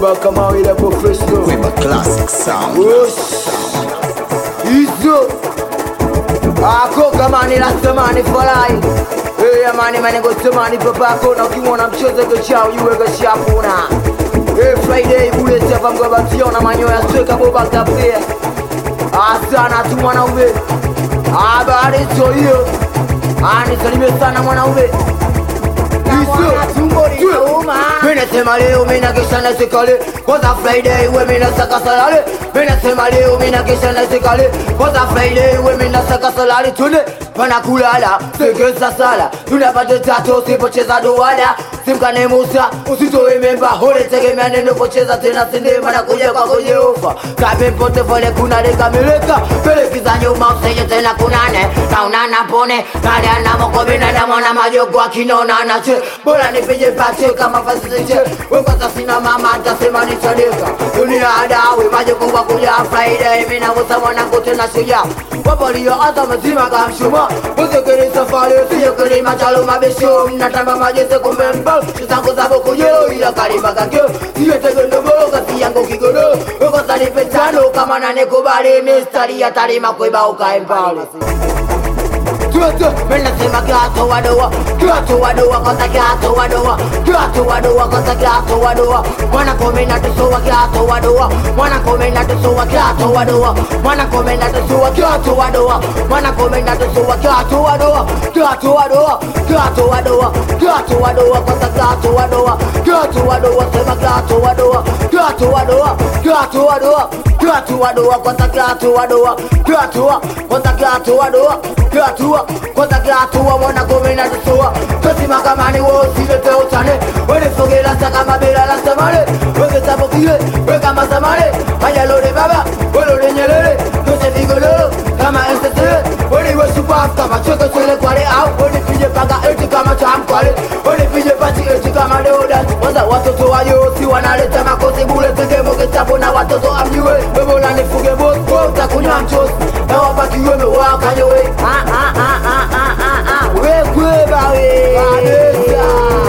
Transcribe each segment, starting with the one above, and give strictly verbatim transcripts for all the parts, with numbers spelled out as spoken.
Kuba kama ile professional Kuba classic sound. Izo Ako kama ni lastamani falai. Hey amani mani go tamani papako na ukimwona mchezo go chao yuwe go shapuna. Hey Friday ule sepa mgabatiyo na manyoya sweka boba kapia. Asana tu mwanaume. Habari so hiyo. Ani salime sana mwanaume. Mina sema leo mina kesha na sikale Koza Friday we mina saka salale Mina sema leo mina kesha na sikale Koza Friday we mina saka salale Tune pana kulala Seke sasala Tunapate tato usipocheza duwada Simkane Musa usitoe memba Hole tegemea neno pocheza tena sinde Mana kuja kwa koje ufa Kabe mpote fole kuna leka mileka Pele kiza nyuma usenye tena kunane Na unana pone Kale anamo bina na mwana majogo akinona na che Bola nipije pache kama fasisije Wekata sina mama atasema nitadeka Dunia adawe majogo kwa kuja Friday Mina wusa mwana kote na suya Wapoliyo ata mazima kamshuma Usekere safari usiyekere machalo mabesho Natamba majese kumemba Shisangu zabo kuyo ila kariba kakyo Siye tegendo boga siyango kigono Wekata nipetano kama nanekubali Mistari ya tarima kuiba uka empali Mina sema gato wadoa Gato wadoa kota gato wadoa Gato wadoa kota gato wadoa Mwana komena tusowa gato wadoa Mwana komena tusowa gato wadoa Mwana komena tusowa gato wadoa Mwana komena tusowa gato wadoa Gato wadoa Gato wadoa Gato wadoa kota gato wadoa Gato wadoa sema gato wadoa Gato wadoa Gato wadoa Gato wadoa kota gato wadoa Gato kota gato wadoa Gato kota gato wa mwana komena tusowa Kasi makamani wo silete utane Wene soge la saka mabela la samale Weke tapo kile, weka masamale Maya lore baba, wele nyelele Kose vigolo, kama S S E Wene we super kama cheke chele kwale au Wene pije paga eti kama chamkwale Wene pije pati eti kama leodan Waza watoto wa yosi wanaleta makosi bule Tenge moke tapo na watoto amniwe Webola nifuge boss, kwa utakunywa mchos Na wabaki weme waka nyowe Ah ah ah ah ah ah ah Wekwe bawe Vanessa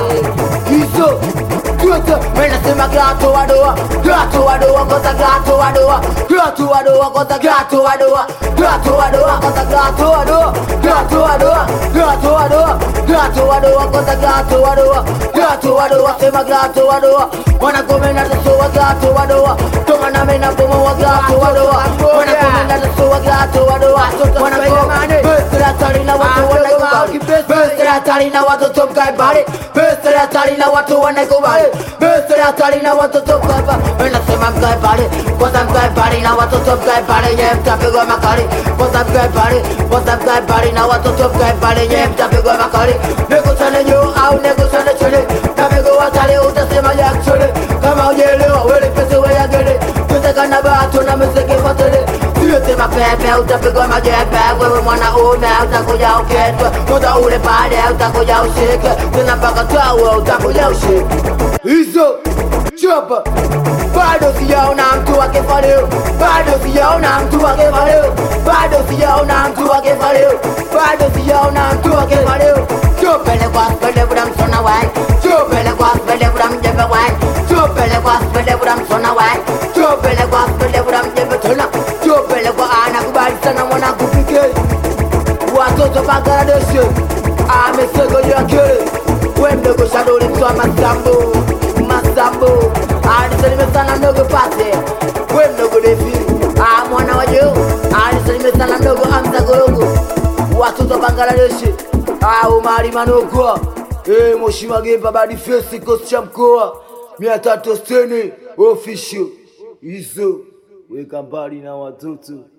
Iso Tuwete Mena sema gato wadoa Gato wadoa kota gato wadoa Gato wadoa kota gato wadoa Gato wadoa kota gato wadoa Gato wadoa Gato wadoa Gato wadoa kota gato wadoa Gato wadoa sema gato wadoa Mwana komena tusowa gato wadoa Tonga na mena pomo wa gato wadoa Mwana komena tusowa gato wadoa Mwana komena Bestra tarina watu wana kubali Bestra tarina watu tomkai bali Bestra tarina watu wana kubali Bestra tarina watu tomkai bali Mena sema mkai bali Kota mkai bali na watu tomkai bali Nye mtapigwa makali Kota mkai bali Kota mkai bali na watu tomkai bali Nye mtapigwa makali Nego sana nyo au nego sana chile Namigo watale utasema ya chile Kama ujelewa wele pese weya gele Kutaka na bato na mseke fatele Siyote mapepe utapigwa majepe Wewe mwana ume utakuja uketwe Muda ule pade utakuja ushike Tuna mpaka tawe utakuja ushike Izo Chopa Bado siyaona mtu wakefaleo Bado siyaona mtu wakefaleo Bado siyaona mtu wakefaleo Bado siyaona mtu wakefaleo Chopele kwa spele buda msona wai Chopele kwa spele buda mjebe wai Chopele kwa spele buda msona wai Chopele kwa spele buda mjebe tona Chopele kwa ana kubali sana mwana kupike Watoto Bangladesh Amesego yakele Wemdogo shadoli mswa masambo Masambo Alisalime sana mdogo pate Wemdogo defi Ah mwana wajo Alisalime sana mdogo amza gorongo Watoto Bangladesh Ah umari manokwa Eh Moshima Gemba badi fesi kosi cha mkoa Mia tatu steni official Izo Weka mbali na watoto